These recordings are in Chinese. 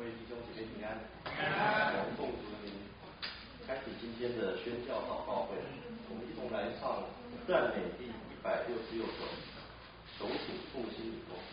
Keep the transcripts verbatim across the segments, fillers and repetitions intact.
位弟兄姐妹平安。我们奉主的名开始今天的宣教祷告会，我们一同来唱赞美第一百六十六首《手土复兴以后》。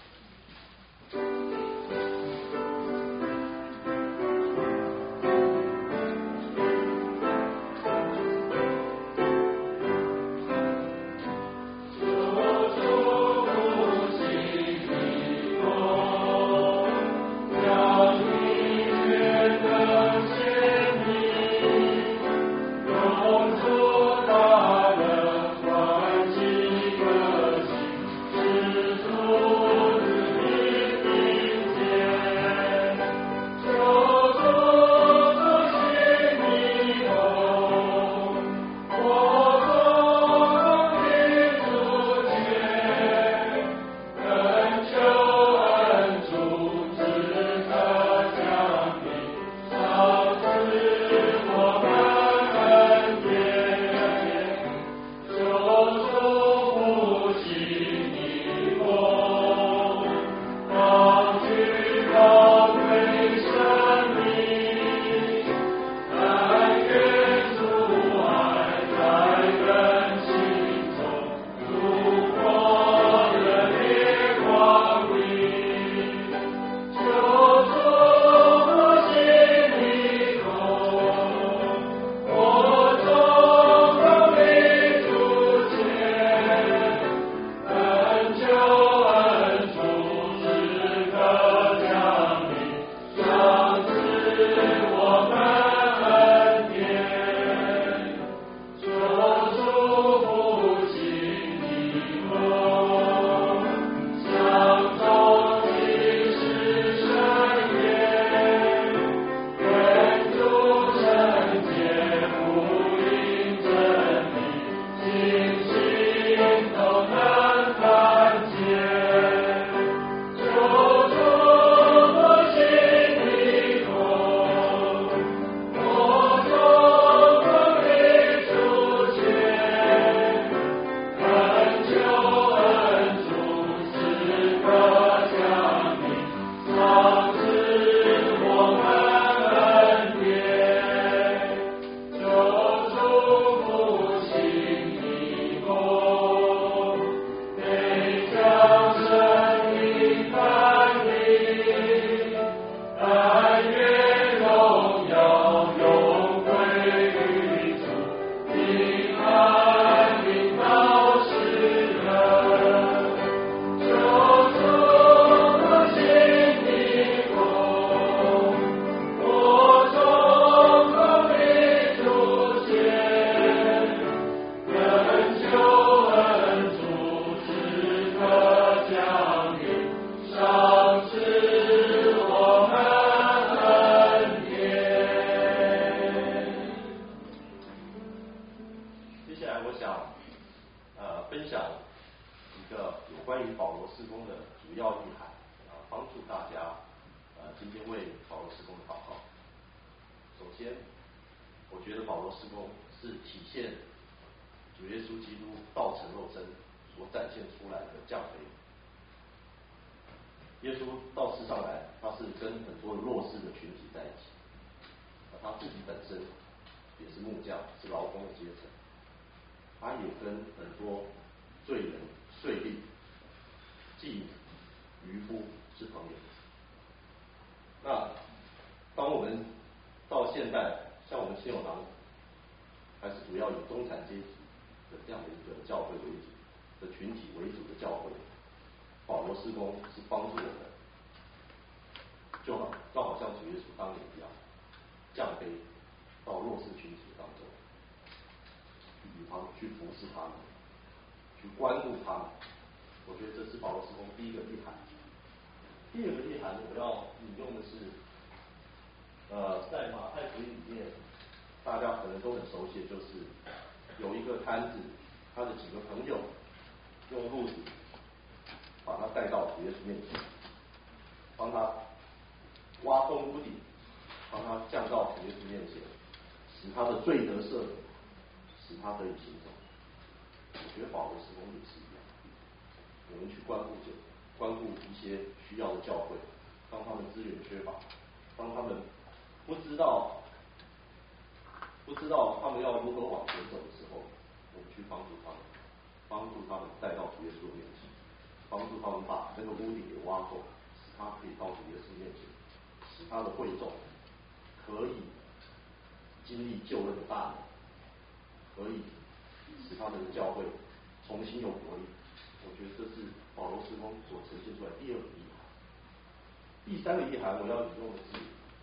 关顾一些需要的教会，当他们资源缺乏， 当他们不知道不知道他们要如何往前走的时候，我们去帮助他们，帮助他们带到主耶稣面前，帮助他们把那个屋顶给挖够，使他可以到主耶稣面前，使他的会众可以经历救恩的大能，可以使他们的教会重新有活力。我觉得这是保罗事工所呈现出来第二个意涵。第三个意涵我要引用的是，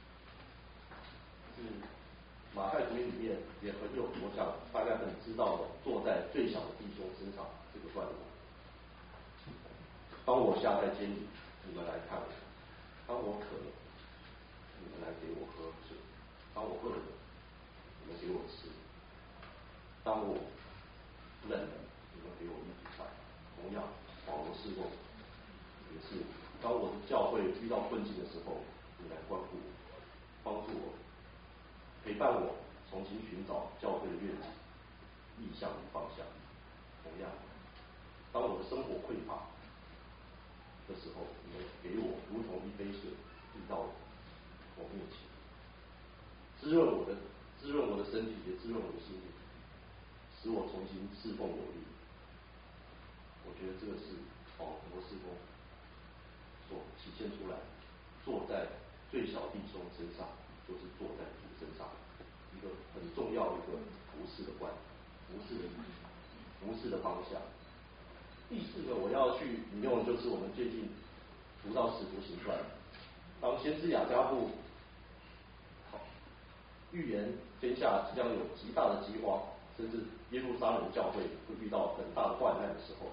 是马太福音里面也很有，我想大家很知道的，坐在最小的弟兄身上这个段落。当我下在监里，你们来看我；当我渴了，你们来给我喝水；当我饿了，你们给我吃；当我冷了，你们给我衣服穿。同样，保罗事工也是，当我的教会遇到困境的时候，你来关顾我，帮助我，陪伴我，重新寻找教会的愿景、意向与方向。同样，当我的生活匮乏的时候，你们给我如同一杯水递到我面前，滋润我的滋润我的身体，也滋润我的心灵，使我重新侍奉有力。我觉得这个是保罗事工所体现出来，坐在最小弟兄身上，就是坐在主身上，一个很重要一个服事的观，服事的服事的方向。第四个我要去引用的就是我们最近读到使徒行传，当先知雅各布预言天下即将有极大的饥荒，甚至耶路撒冷教会会遇到很大的患难的时候，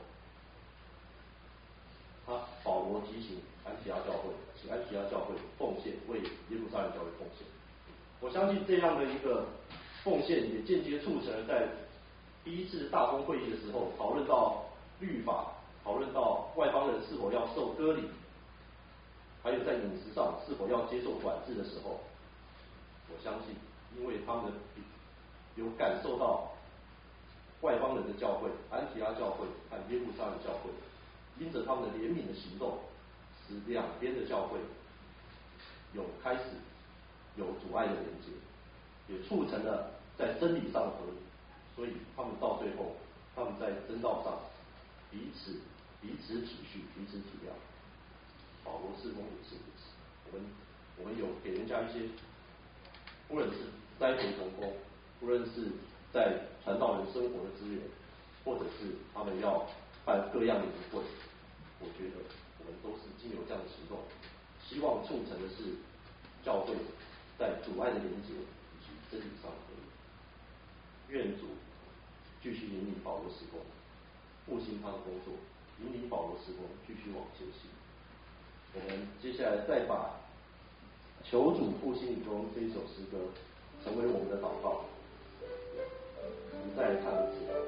他保罗提醒安提阿教会，请安提阿教会奉献，为耶路撒冷教会奉献。我相信这样的一个奉献，也间接促成了在第一次大公会议的时候，讨论到律法，讨论到外邦人是否要受割礼，还有在饮食上是否要接受管制的时候，我相信，因为他们有感受到外邦人的教会，安提阿教会和耶路撒冷教会，因着他们的怜悯的行动，使两边的教会有开始有阻碍的连接，也促成了在真理上的合一。所以他们到最后，他们在真道上彼此彼此体恤，彼此体谅。保罗事工也是如此，我们我们有给人家一些，不论是栽培同工，不论是在传道人生活的资源，或者是他们要办各样的营会，我觉得我们都是经由这样的行动，希望促成的是教会在阻碍的连结以及真理上的合一。愿主继续引领保罗事工，复兴他的工作，引领保罗事工继续往前行。我们接下来再把求主复兴你中这一首诗歌成为我们的祷告。我们再来唱一次。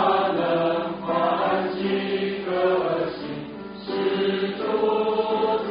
主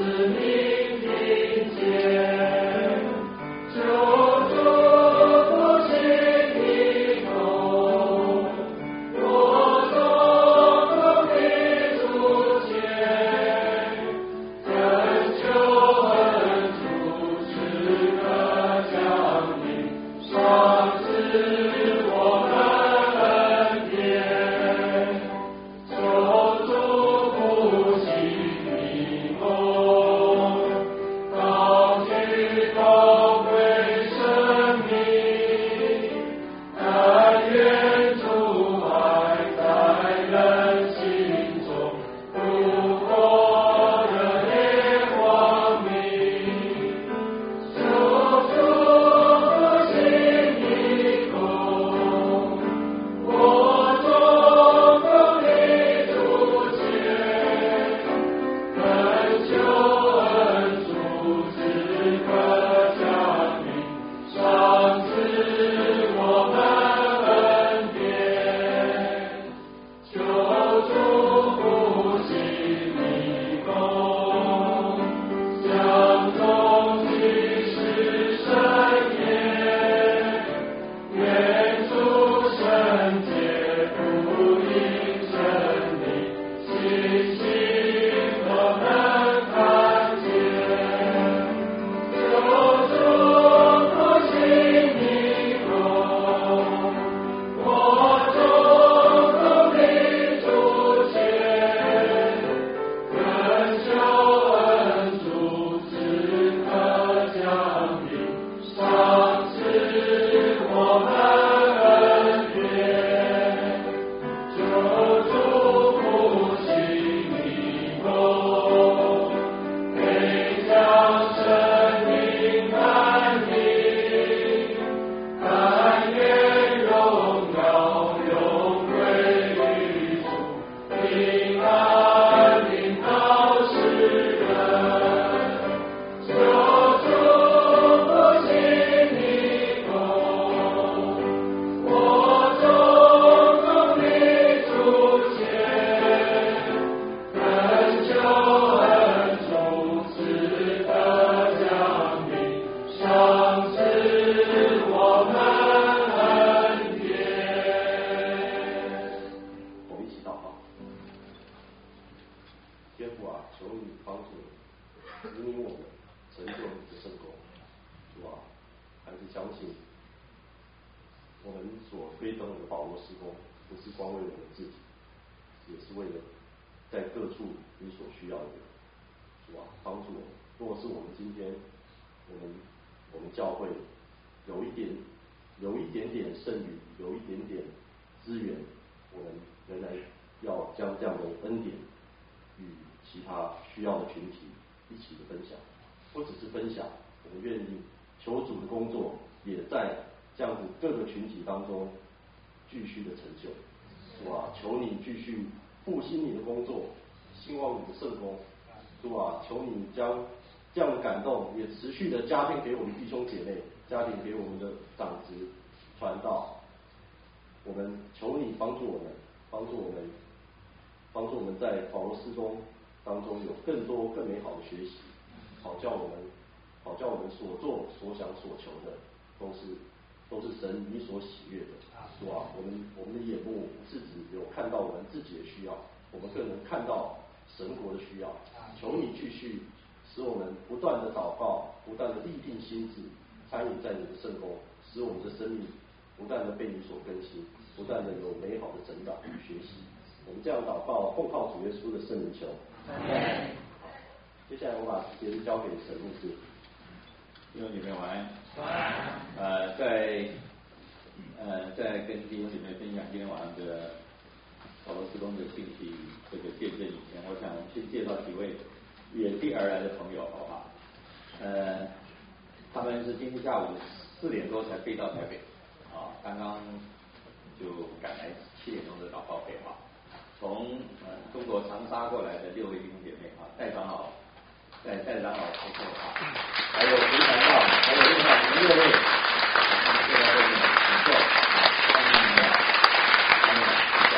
天父啊，求你帮助我们，引领我们成就你的圣工，主啊，还是相信我们所推动的保罗事工，不是光为我们自己，也是为了在各处你所需要的人，主啊，帮助我们。若是我们今天，我们我们教会有一点有一点点剩余，有一点点资源，我们仍然要将这样的恩典与其他需要的群体一起的分享，不只是分享，我们愿意求主的工作也在这样子各个群体当中继续的成就，主啊，求你继续复兴你的工作，兴旺你的圣工，主啊，求你将这样的感动也持续的加添给我们弟兄姐妹，加添给我们的长子传道，我们求你帮助我们，帮助我们，帮助我们在保罗事工当中有更多更美好的学习，好叫我们，好叫我们所做所想所求的都是都是神你所喜悦的，是吧？我们我们的眼目不是只有看到我们自己的需要，我们更能看到神国的需要。求你继续使我们不断的祷告，不断的立定心志，参与在你的圣工，使我们的生命不断的被你所更新，不断的有美好的成长与学习。我们这样祷告，奉靠主耶稣的圣名求。接下来我把时间交给陈牧师。 弟兄姐妹晚安。晚安。呃，在呃在跟弟兄姐妹分享今天晚上的保罗事工的信息这个见证以前，我想我们先介绍几位远地而来的朋友，好不好？呃，他们是今天下午四点多才飞到台北，啊，刚刚就赶来七点钟的祷告会啊。从呃中国长沙过来的六位弟兄姐妹啊，戴长老。在戴长老陪同啊，还有胡传道，还有另外十六位，他们坐在后面领袖啊，欢迎你们，欢迎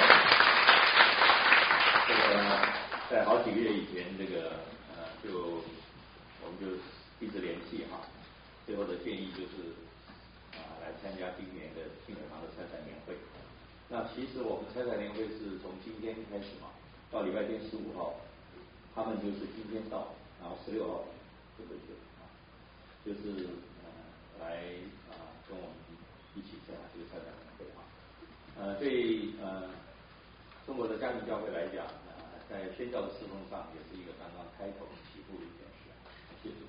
你们。这个在好几个月以前，这个呃就我们就一直联系哈，最后的建议就是啊来参加今年的信友堂的参赛年会。那其实我们参赛年会是从今天开始嘛，到礼拜天十五号，他们就是今天到。然后十六号就回去啊，就是呃来啊、呃、跟我们一起参加这个参赛年会啊。呃，对呃中国的家庭教会来讲，呃在宣教的侍奉上也是一个刚刚开头起步的一件事。谢谢。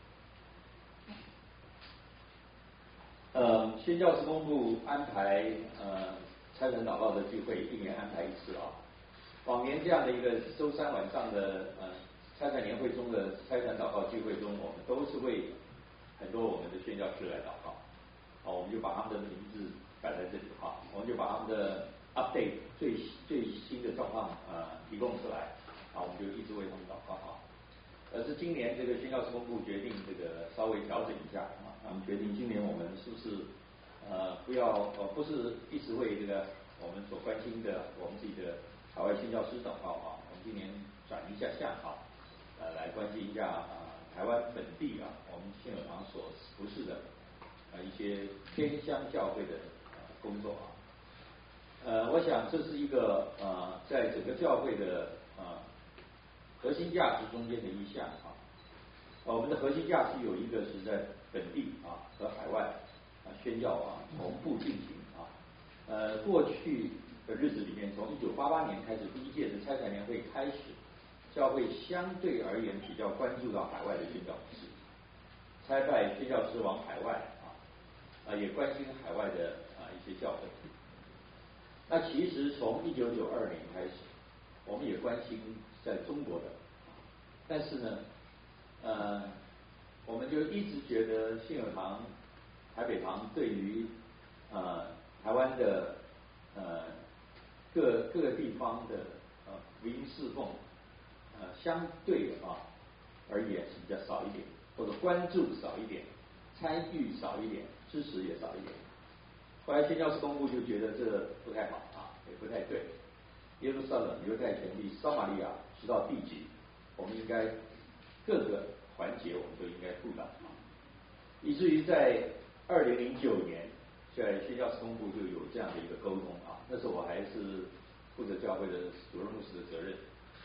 呃，宣教事工部安排呃差传祷告的聚会，一年安排一次啊。往年这样的一个周三晚上的呃。差传年会中的差传祷告聚会中，我们都是为很多我们的宣教士来祷告，好，我们就把他们的名字摆在这里哈，我们就把他们的 update 最最新的状况呃提供出来，啊，我们就一直为他们祷告哈。而是今年这个宣教事工部决定这个稍微调整一下啊，他们决定今年我们是不是呃不要呃不是一直为这个我们所关心的我们自己的海外宣教师祷告啊，我们今年转一下向哈。呃，来关心一下啊、呃，台湾本地啊，我们信友堂所服侍的呃一些偏乡教会的呃工作啊。呃，我想这是一个呃，在整个教会的呃核心价值中间的一项啊。呃，我们的核心价值有一个是在本地啊和海外啊宣教啊同步进行啊。呃，过去的日子里面，从一九八八年开始第一届的差传年会开始。教会相对而言比较关注到海外的宣教士，差派宣教师往海外啊，啊也关心海外的啊一些教会。那其实从一九九二年开始，我们也关心在中国的，但是呢，呃，我们就一直觉得信友堂、台北堂对于呃台湾的呃各各个地方的呃福音侍奉。呃，相对啊而言是比较少一点，或者关注少一点，参与少一点，支持也少一点。后来宣教事工部就觉得这不太好啊，也不太对。耶路撒冷、犹太全地、撒玛利亚直到地极，我们应该各个环节我们都应该顾到啊。以至于在二零零九年，在宣教事工部就有这样的一个沟通啊。那时候我还是负责教会的主任牧师的责任。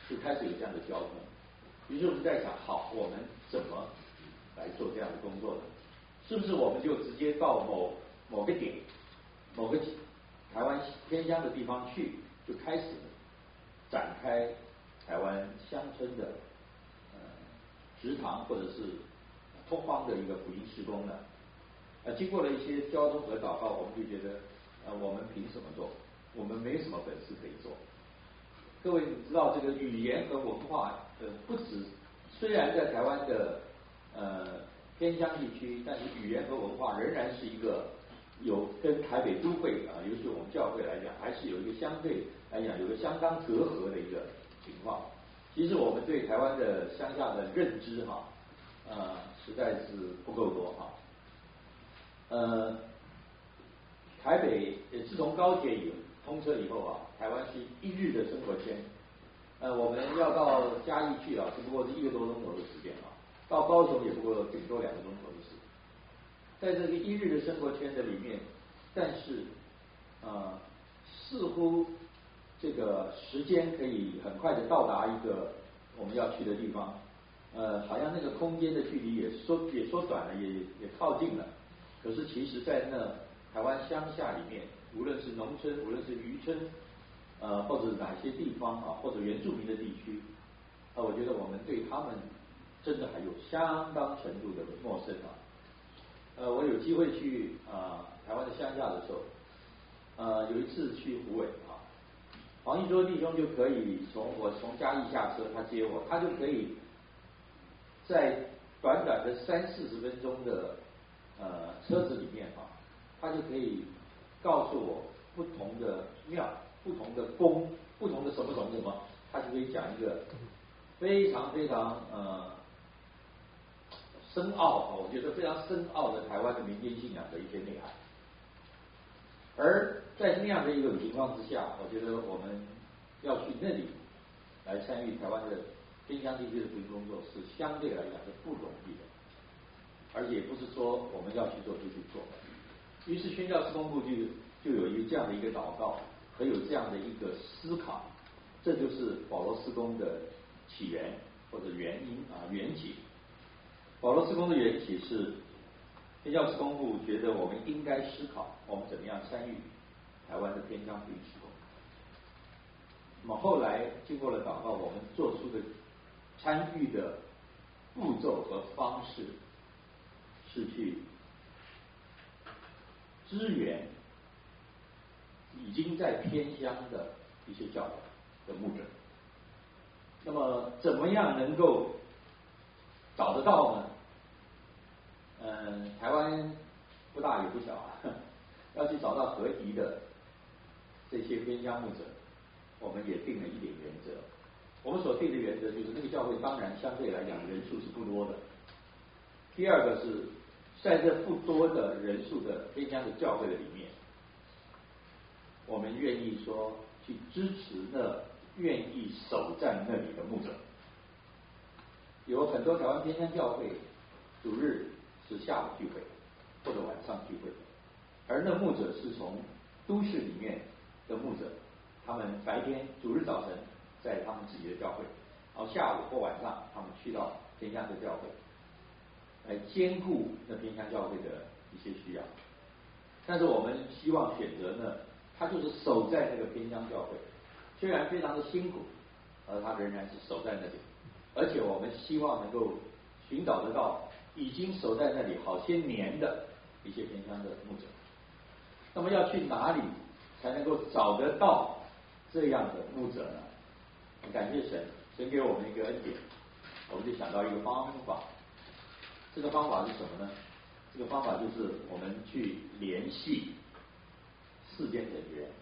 就开始有这样的交通。于是我们在想，好，我们怎么来做这样的工作呢？是不是我们就直接到某某个点、某个台湾偏乡的地方去，就开始展开台湾乡村的呃食堂或者是拓荒的一个福音事工呢？呃，经过了一些交通和祷告，我们就觉得，呃，我们凭什么做？我们没什么本事可以做。各位，你知道这个语言和文化，呃，不止虽然在台湾的呃偏乡地区，但是语言和文化仍然是一个有跟台北都会啊，尤其我们教会来讲，还是有一个相对来讲有个相当隔阂的一个情况。其实我们对台湾的乡下的认知哈，呃，实在是不够多哈。呃，台北自从高铁以通车以后啊，台湾是一日的生活圈。呃，我们要到嘉义去啊，只不过是一个多钟头的时间啊；到高雄也不过顶多两个钟头的事。在这个一日的生活圈的里面，但是呃，似乎这个时间可以很快的到达一个我们要去的地方，呃，好像那个空间的距离也缩也缩短了，也也靠近了。可是其实，在那台湾乡下里面，无论是农村，无论是渔村，呃，或者哪些地方啊，或者原住民的地区，啊，我觉得我们对他们真的还有相当程度的陌生啊。呃，我有机会去啊、呃、台湾的乡下的时候，呃，有一次去虎尾啊，黄一舟弟兄就可以从我从嘉义下车，他接我，他就可以在短短的三四十分钟的呃车子里面啊，他就可以告诉我不同的庙、不同的宫、不同的什么什么什么，他就可以讲一个非常非常呃深奥，我觉得非常深奥的台湾的民间信仰的一些内涵。而在那样的一种情况之下，我觉得我们要去那里来参与台湾的偏乡地区的福音工作，是相对来讲是不容易的，而且也不是说我们要去做就去做。于是宣教事工部就就有一个这样的一个祷告，和有这样的一个思考，这就是保罗事工的起源或者原因啊缘起。保罗事工的缘起是宣教事工部觉得我们应该思考我们怎么样参与台湾的偏乡福音事工。那么后来经过了祷告，我们做出的参与的步骤和方式是去支援已经在偏乡的一些教会的牧者。那么怎么样能够找得到呢？嗯，台湾不大也不小啊，要去找到合宜的这些偏乡牧者，我们也定了一点原则。我们所定的原则就是那个教会当然相对来讲人数是不多的。第二个是在这不多的人数的偏乡的教会的里面，我们愿意说去支持那愿意守在那里的牧者。有很多台湾偏乡教会主日是下午聚会或者晚上聚会，而那牧者是从都市里面的牧者，他们白天主日早晨在他们自己的教会，然后下午或晚上他们去到偏乡的教会，来兼顾那偏乡教会的一些需要。但是我们希望选择呢，他就是守在那个偏乡教会，虽然非常的辛苦，而他仍然是守在那里。而且我们希望能够寻找得到已经守在那里好些年的一些偏乡的牧者。那么要去哪里才能够找得到这样的牧者呢？感谢神，神给我们一个恩典，我们就想到一个方法。这个方法是什么呢？这个方法就是我们去联系四间神学院：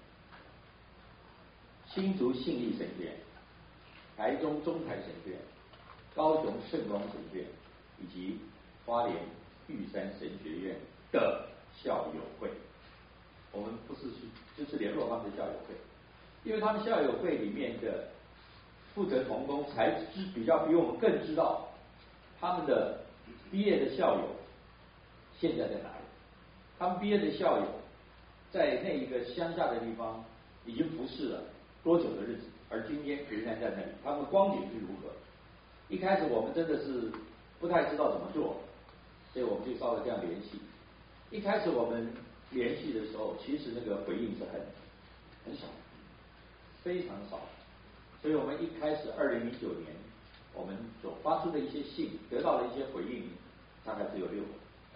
新竹信义神学院、台中中台神学院、高雄圣光神学院以及花莲玉山神学院的校友会。我们不是去就是联络他们的校友会，因为他们校友会里面的负责同工才知比较比我们更知道他们的毕业的校友现在在哪里。他们毕业的校友在那一个乡下的地方已经服侍了多久的日子，而今天仍然参在那里，他们光景是如何。一开始我们真的是不太知道怎么做，所以我们就稍微这样联系。一开始我们联系的时候，其实那个回应是很很少，非常少。所以我们一开始二零零九年，我们所发出的一些信，得到的一些回应，大概只有六个。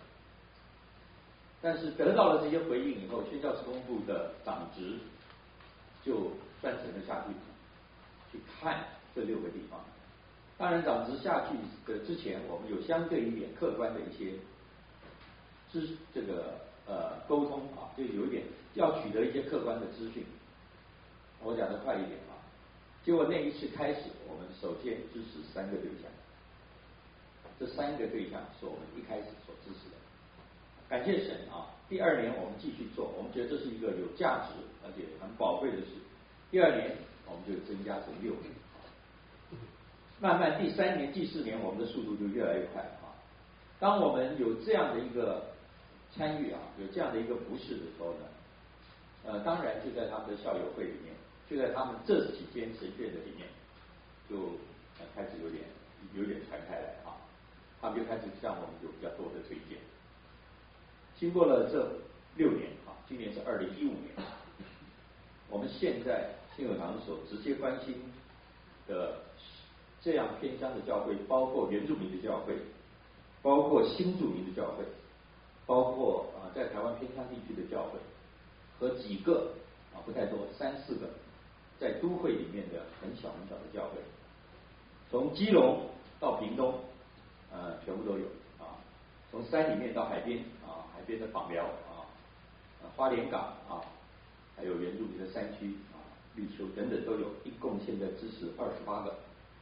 但是得到了这些回应以后，宣教士公部的长职就专程的下去去看这六个地方。当然，长职下去的之前，我们有相对一点客观的一些知这个呃沟通啊，就有一点要取得一些客观的资讯。我讲的快一点啊。结果那一次开始，我们首先支持三个对象，这三个对象是我们一开始所支持的。感谢神啊！第二年我们继续做，我们觉得这是一个有价值而且很宝贵的事。第二年我们就增加成六个，慢慢第三年、第四年我们的速度就越来越快啊。当我们有这样的一个参与啊，有这样的一个服事的时候呢，呃，当然就在他们的校友会里面，就在他们这几间神学院的里面，就、呃、开始有点有点传开来啊，他们就开始向我们有比较多的推荐。经过了这六年啊，今年是二零一五年，我们现在信友堂所直接关心的这样偏乡的教会，包括原住民的教会，包括新住民的教会，包括啊在台湾偏乡地区的教会，和几个啊不太多三四个在都会里面的很小很小的教会，从基隆到屏东，呃全部都有啊，从山里面到海边啊，海边的访寮啊，花莲港啊，还有原住民的山区啊、绿丘等等都有，一共现在支持二十八个。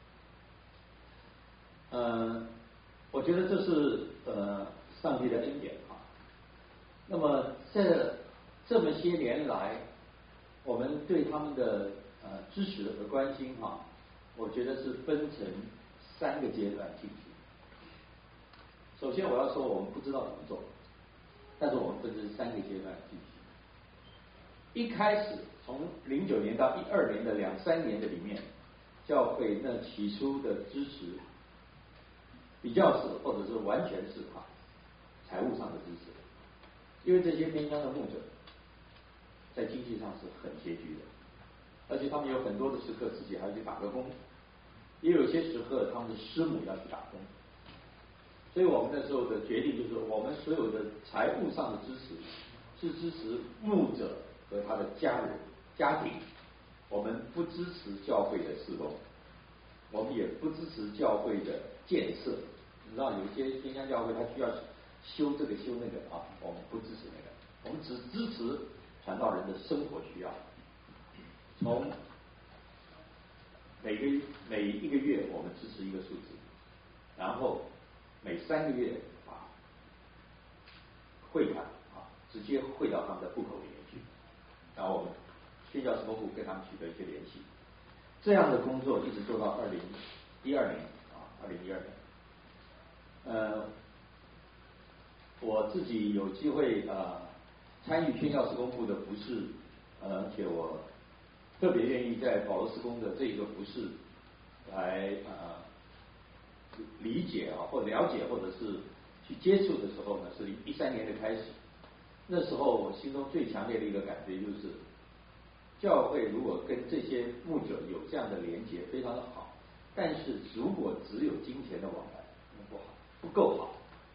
呃，我觉得这是呃上帝的恩典啊。那么这这么些年来，我们对他们的呃支持和关心哈、啊，我觉得是分成三个阶段进行。首先我要说，我们不知道怎么做，但是我们分成三个阶段进行。一开始从零九年到一二年的两三年的里面，教会那起初的支持比较是或者是完全是啊财务上的支持，因为这些偏乡的牧者在经济上是很拮据的，而且他们有很多的时刻自己还要去打个工，也有些时刻他们的师母要去打工，所以我们那时候的决定就是，我们所有的财务上的支持是支持牧者和他的家人家庭，我们不支持教会的事工，我们也不支持教会的建设。你知道有一些偏乡教会他需要修这个修那个啊，我们不支持那个，我们只支持传道人的生活需要。从每个每一个月我们支持一个数字，然后每三个月啊汇款啊直接汇到他们的户口里面去，然后我们宣教事工部跟他们取得一些联系。这样的工作一直做到二零一二年啊，二零一二年。呃，我自己有机会啊、呃、参与宣教事工部的服事，呃，而且我特别愿意在保罗事工的这一个服事来啊、呃、理解啊或了解或者是去接触的时候呢，是一三年的开始。那时候我心中最强烈的一个感觉就是，教会如果跟这些牧者有这样的连结，非常的好。但是如果只有金钱的往来，那不好，不够好，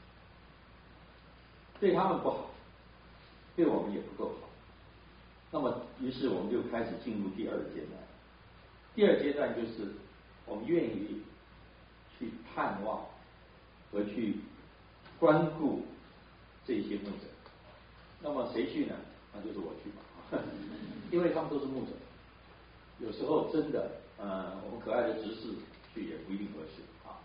对他们不好，对我们也不够好。那么，于是我们就开始进入第二阶段。第二阶段就是我们愿意去探望和去关顾这些牧者。那么谁去呢？那就是我去吧，因为他们都是牧者。有时候真的，呃，我们可爱的执事去也不一定合适啊。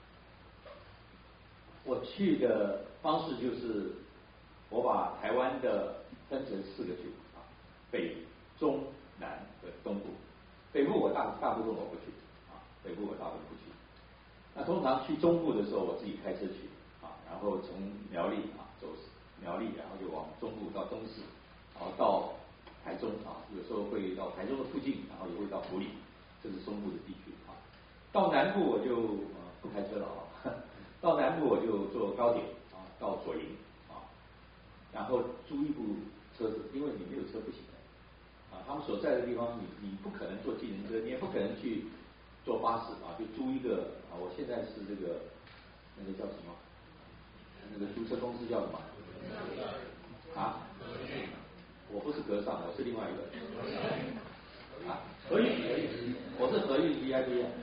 我去的方式就是，我把台湾的分成四个区啊，北、中、南和东部。北部我大大部分我不去啊，北部我大部分不去。那通常去中部的时候，我自己开车去啊，然后从苗栗啊走苗栗，然后就往中部到东势，然后到台中啊，有时候会到台中的附近，然后也会到埔里，这是中部的地区。 到南部我就呃不开车了啊，到南部我就坐高铁啊到左营啊，然后租一部车子，因为你没有车不行的啊。他们所在的地方你你不可能坐计程车，你也不可能去坐巴士啊，就租一个啊。我现在是这个那个叫什么？那个租车公司叫什么？啊？我不是格上，我是另外一个。啊，合运合运，我是合运 V I P 啊。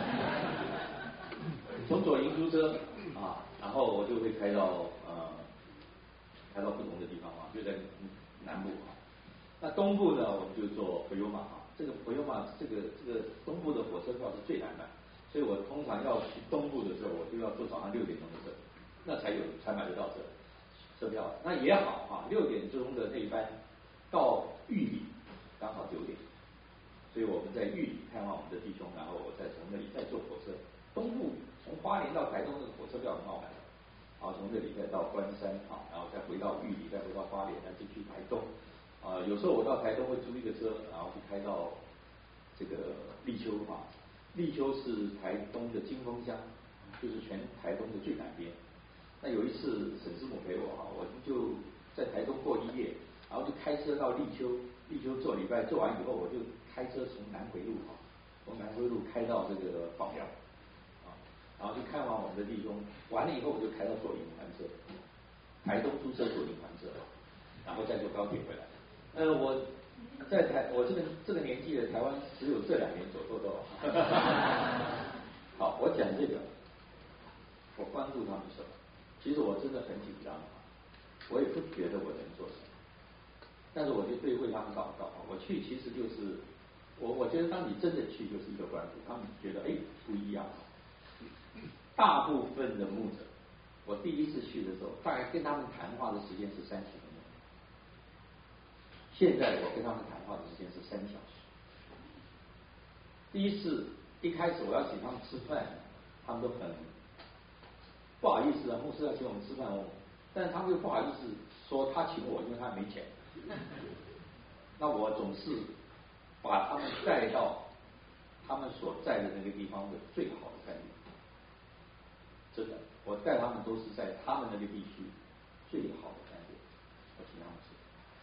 从左营租车啊，然后我就会开到呃开到不同的地方啊，就在南部啊。那东部呢，我们就坐普悠玛啊。这个普悠玛这个这个东部的火车票是最难买，所以我通常要去东部的时候，我就要坐早上六点钟的车，那才有才买得到车车票。那也好哈，六点钟的那一班到玉里刚好九点。所以我们在玉里看望我们的弟兄，然后我再从那里再坐火车。东部从花莲到台东的火车票很好买的，然后从这里再到关山啊，然后再回到玉里，再回到花莲，再进去台东。啊、呃，有时候我到台东会租一个车，然后去开到这个立秋啊。立秋是台东的金峰乡，就是全台东的最南边。那有一次沈师母陪我啊，我就在台东过一夜，然后就开车到立秋。立秋做礼拜做完以后，我就开车从南回路啊，从南回路开到这个枋寮啊，然后就看完我们的弟兄，完了以后我就开到左营还车，台东租车左营还车，然后再坐高铁回来。呃，我在台我这个这个年纪的台湾只有这两年走做到。好，我讲这个，我关注他们什么？其实我真的很紧张，我也不觉得我能做什么。但是我就对为他们祷告，我去其实就是我我觉得当你真的去就是一个关注，他们觉得哎不一样。大部分的牧者，我第一次去的时候，大概跟他们谈话的时间是三十分钟，现在我跟他们谈话的时间是三小时。第一次一开始我要请他们吃饭，他们都很不好意思啊，牧师要请我们吃饭哦，但是他们又不好意思说他请我，因为他没钱。那我总是把他们带到他们所在的那个地方的最好的餐厅，真的，我带他们都是在他们那个地区最好的餐厅，我请他们吃。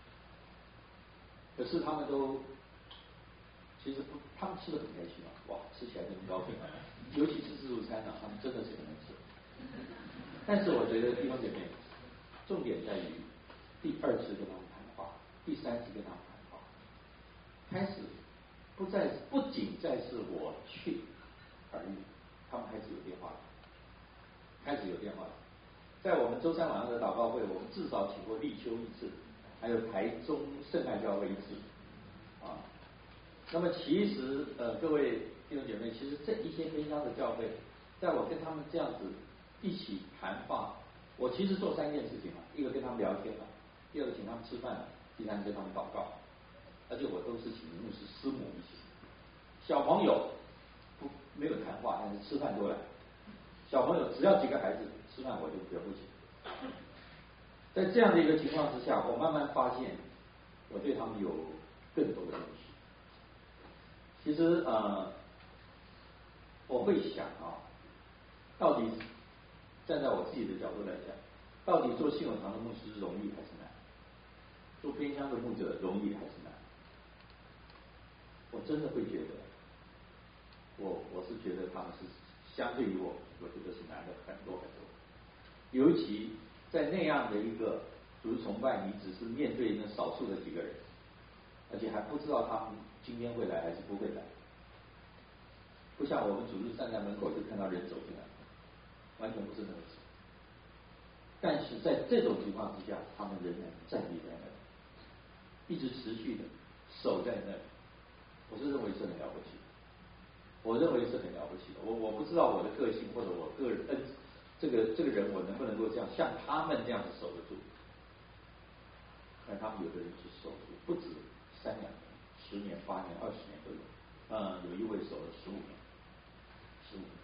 可是他们都其实不，他们吃的很开心啊，哇，吃起来真高兴啊，尤其是自助餐啊，他们真的是很能吃。但是我觉得弟兄姐妹，重点在于第二次跟他们谈话，第三次跟他们谈话，开始不再不仅再是我去而已，他们开始有电话了，开始有电话了。在我们周三晚上的祷告会，我们至少请过立秋一次，还有台中圣爱教会一次啊。那么其实呃各位弟兄姐妹，其实这一些悲伤的教会，在我跟他们这样子一起谈话，我其实做三件事情啊，一个跟他们聊天啊，第二个请他们吃饭，第三个跟他们祷告，而且我都是请牧师师母一起。小朋友不没有谈话，但是吃饭都来。小朋友只要几个孩子吃饭，我就绝不请。在这样的一个情况之下，我慢慢发现我对他们有更多的认识。其实呃，我会想啊，到底站在我自己的角度来讲，到底做信友堂的牧师容易还是难？做偏乡的牧者容易还是难？我真的会觉得，我我是觉得他们是相对于我，我觉得是难的很多很多。尤其在那样的一个主日崇拜，你只是面对那少数的几个人，而且还不知道他们今天会来还是不会来。不像我们主日站在门口就看到人走进来，完全不是那个事。但是在这种情况之下，他们仍然站立在那里，一直持续的守在那里，我是认为是很了不起的。我认为是很了不起的。我我不知道我的个性或者我个人恩、呃、这个这个人我能不能够这样像他们这样子守得住？但他们有的人是守住，不止三两年、十年、八年、二十年都有。嗯，有一位守了十五年，十五年。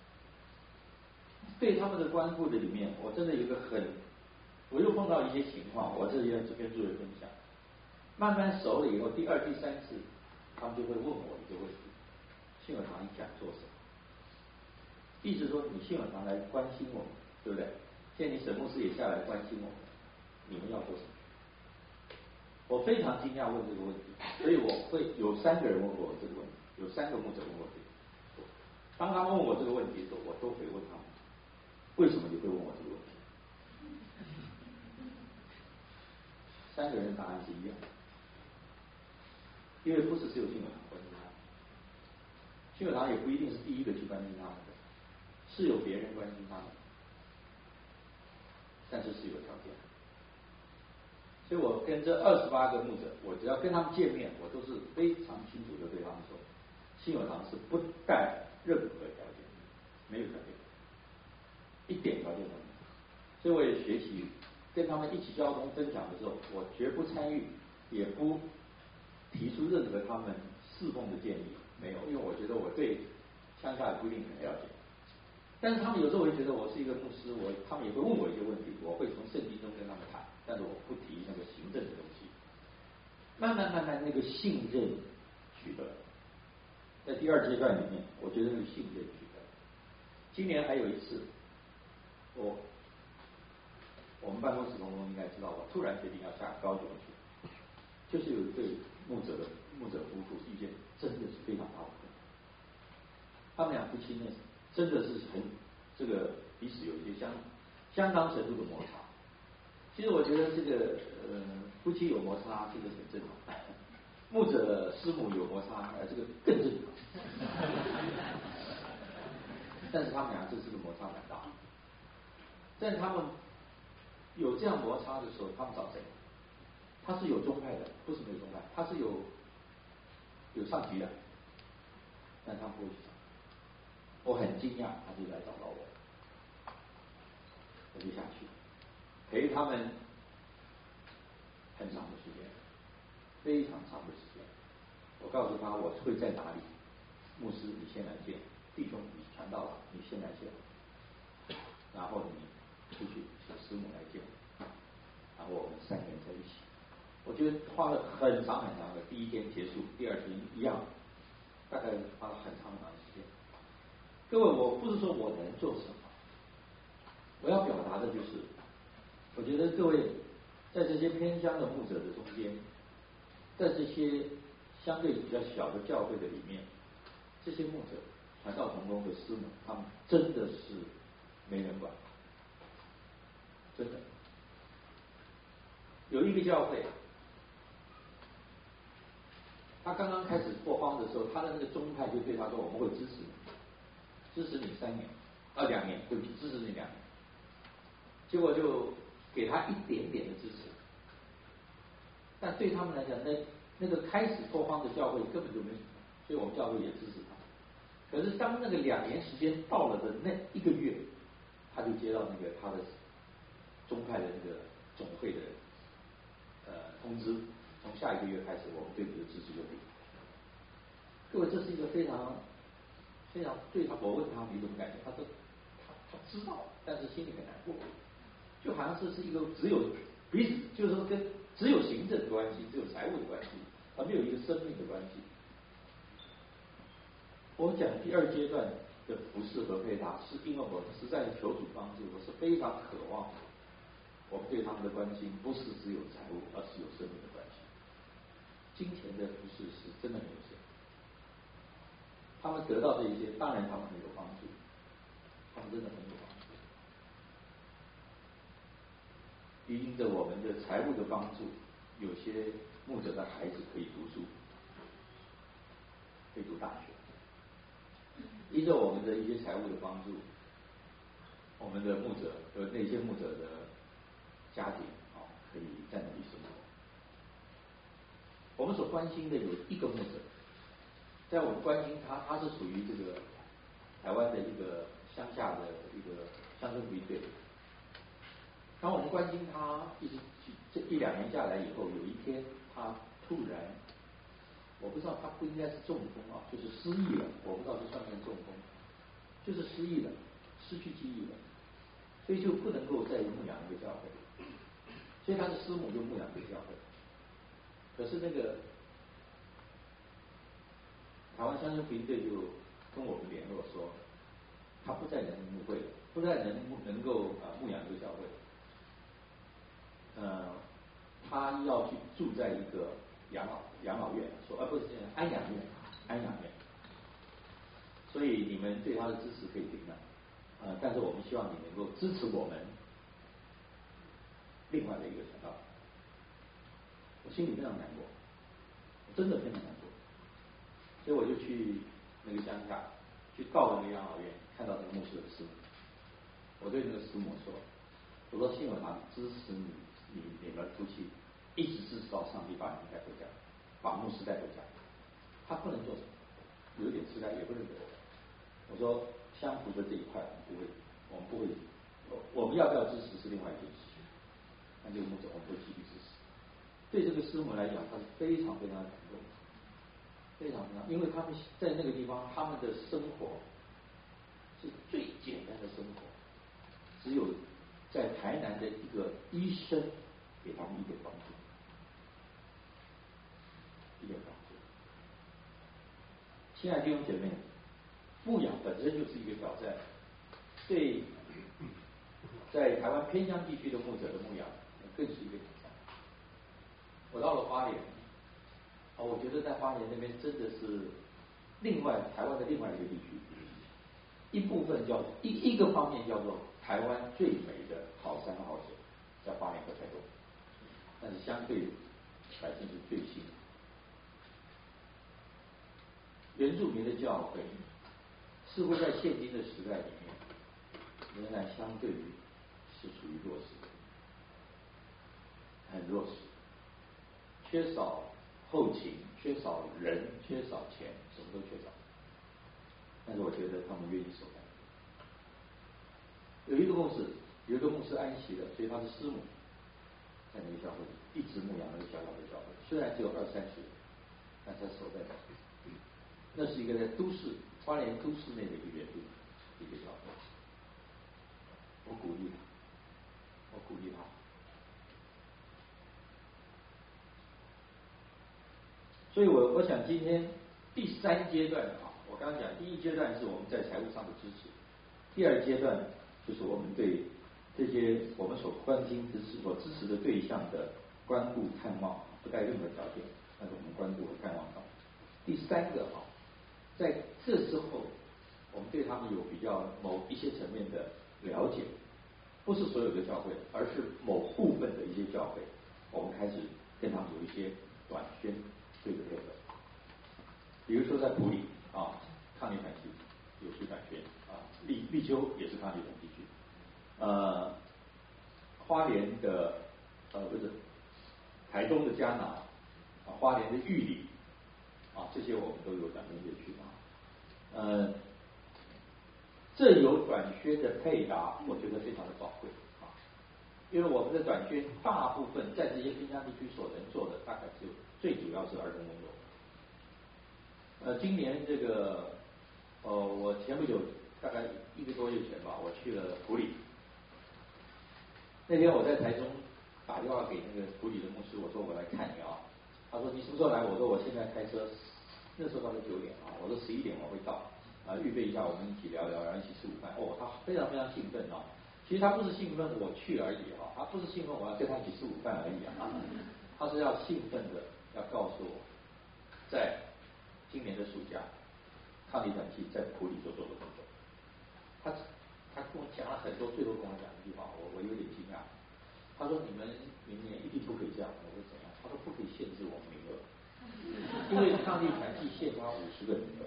对他们的关顾的里面，我真的有一个很，我又碰到一些情况，我这里要跟诸位分享。慢慢熟了以后，第二、第三次，他们就会问我一个问题：信友堂你讲做什么？ 意思说你信友堂来关心我们，对不对？现在你沈牧师也下来关心我们，你们要做什么？我非常惊讶问这个问题，所以我会有三个人问过我这个问题，有三个牧者问我这个。当他们问我这个问题的时候，我都会问他们，为什么你会问我这个问题？三个人的答案是一样的，因为不是只有信友堂关心他们，信友堂也不一定是第一个去关心他们的，是有别人关心他们，但是是有条件的。所以我跟这二十八个牧者，我只要跟他们见面，我都是非常清楚的对他们说，信友堂是不带任何条件，没有条件，一点条件都没有。所以我也学习跟他们一起交通分享的时候，我绝不参与，也不提出任何他们侍奉的建议，没有，因为我觉得我对乡下的规定很了解。但是他们有时候会觉得我是一个牧师，我他们也会问我一些问题，我会从圣经中跟他们谈，但是我不提那个行政的东西。慢慢慢慢那个信任取得，在第二阶段里面，我觉得那个信任取得。今年还有一次，我我们办公室同工应该知道，我突然决定要下高雄去，就是有一对牧者的牧者夫妇意见真的是非常大的，他们俩夫妻呢真的是很这个彼此有一些相相当程度的摩擦。其实我觉得这个呃夫妻有摩擦这个很正常，牧者师母有摩擦呃这个更正常。但是他们俩这次的摩擦蛮大，在他们有这样摩擦的时候，他们找谁？他是有宗派的，不是没有宗派，他是有有上级的，但他不会去找。我很惊讶，他就来找到我，我就下去陪他们很长的时间，非常长的时间。我告诉他我会在哪里，牧师你先来见，弟兄你传道了，你先来见，然后你出去请师母来见，然后我们三个人在一起。我觉得花了很长很长的，第一天结束，第二天一样，大概花了很长很长的时间。各位，我不是说我能做什么，我要表达的就是，我觉得各位在这些偏乡的牧者的中间，在这些相对比较小的教会的里面，这些牧者传道同工的师母，他们真的是没人管，真的。有一个教会，他刚刚开始拓荒的时候，他的那个宗派就对他说：“我们会支持你，支持你三年，啊两年，对不起，支持你两年。”结果就给他一点点的支持，但对他们来讲，那那个开始拓荒的教会根本就没什么，所以我们教会也支持他。可是当那个两年时间到了的那一个月，他就接到那个他的宗派的那个总会的呃通知，从下一个月开始，我们对你的支持就停。各位，这是一个非常非常对他，我问他你怎么感觉？他说他他知道，但是心里很难过，就好像是是一个只有彼此，就是说跟只有行政的关系，只有财务的关系，而没有一个生命的关系。我讲第二阶段的服事和配搭，是因为我实在求主帮助，我是非常渴望我们对他们的关心不是只有财务，而是有生命的关系。金钱的服事是真的没有钱，他们得到这一些，当然他们很有帮助，他们真的很有帮助。因着我们的财务的帮助，有些牧者的孩子可以读书，可以读大学。依着我们的一些财务的帮助，我们的牧者和那些牧者的家庭啊，可以在那里生活。我们所关心的有一个牧者，在我们关心他，他是属于这个台湾的一个乡下的一个乡村福音队。当我们关心他一直这一两年下来以后，有一天他突然，我不知道他不应该是中风啊，就是失忆了，我不知道这算不算中风，就是失忆了，失去记忆了，所以就不能够再牧养一个教会，所以他的师母就牧养一个教会。可是那个台湾乡村福音队就跟我们联络说， 他不再能牧会了，不再能能够啊牧养这个教会，呃，他要去住在一个养老养老院，说啊不是安养院，安养院。所以你们对他的支持可以停了，呃，但是我们希望你能够支持我们另外的一个传道。我心里非常难过，我真的非常难过，所以我就去那个乡下，去到了那个养老院，看到那个牧师的师母，我对那个师母说，我说信友堂支持你你你们夫妻，一直支持到上帝把你带回家，把牧师带回家，他不能做什么，有点吃呆也不能给我。我说相符的这一块我们不会，我们不会，我们要不要支持是另外一件事情，那这个牧者我们会继续支持。对这个师母来讲，他是非常非常感动，非常非常，因为他们在那个地方，他们的生活是最简单的生活，只有在台南的一个医生给他们一点帮助，一点帮助。亲爱的弟兄姐妹，牧养本身就是一个挑战，对在台湾偏乡地区的牧者的牧养更是一个挑战。我到了花莲，啊，我觉得在花莲那边真的是另外台湾的另外一个地区，一部分叫一一个方面叫做台湾最美的好山好水，在花莲和台东，但是相对百姓是最辛苦。原住民的教会似乎在现今的时代里面，仍然相对于是属于弱势的，很弱势，缺少后勤，缺少人，缺少钱，什么都缺少。但是我觉得他们愿意守在。有一个牧师，有一个牧师安息了，所以他是师母，在那个教会一直牧养那个小小的教会，虽然只有二三十人，但他守在那里。那是一个在都市花莲都市内的一个原地一个教会，我鼓励他，我鼓励他。所以我我想今天第三阶段啊，我刚刚讲第一阶段是我们在财务上的支持，第二阶段就是我们对这些我们所关心支持所支持的对象的关顾看望，不带任何条件，但是我们关顾和看望到。第三个啊，在这之后，我们对他们有比较某一些层面的了解，不是所有的教会，而是某部分的一些教会，我们开始跟他们有一些短宣对的配合。比如说在埔里啊，抗力团体有去短宣啊，立立秋也是抗力团地区，呃，花莲的呃不是台东的嘉南啊，花莲的玉里啊，这些我们都有短宣乐去啊。呃，这有短宣的配搭，我觉得非常的宝贵啊，因为我们的短宣大部分在这些偏乡地区所能做的，大概只有最主要是儿童工作。呃，今年这个，呃，我前不久大概一个多月前吧，我去了埔里。那天我在台中打电话给那个埔里的牧师，我说我来看你啊，他说你什么时候来？我说我现在开车。那时候到了九点啊，我说十一点我会到，啊，预备一下，我们一起聊聊，然后一起吃午饭。哦，他非常非常兴奋啊！其实他不是兴奋我去而已啊，他不是兴奋我要跟他一起吃午饭而已啊，他是要兴奋的要告诉我，在今年的暑假，抗力团体在埔里所做的工作。他他跟我讲了很多，最后跟我讲一句话，我我有点惊讶。他说你们明年一定不可以这样。我说怎样？他说不可以限制我们名额。因为抗力团体限发五十个名额，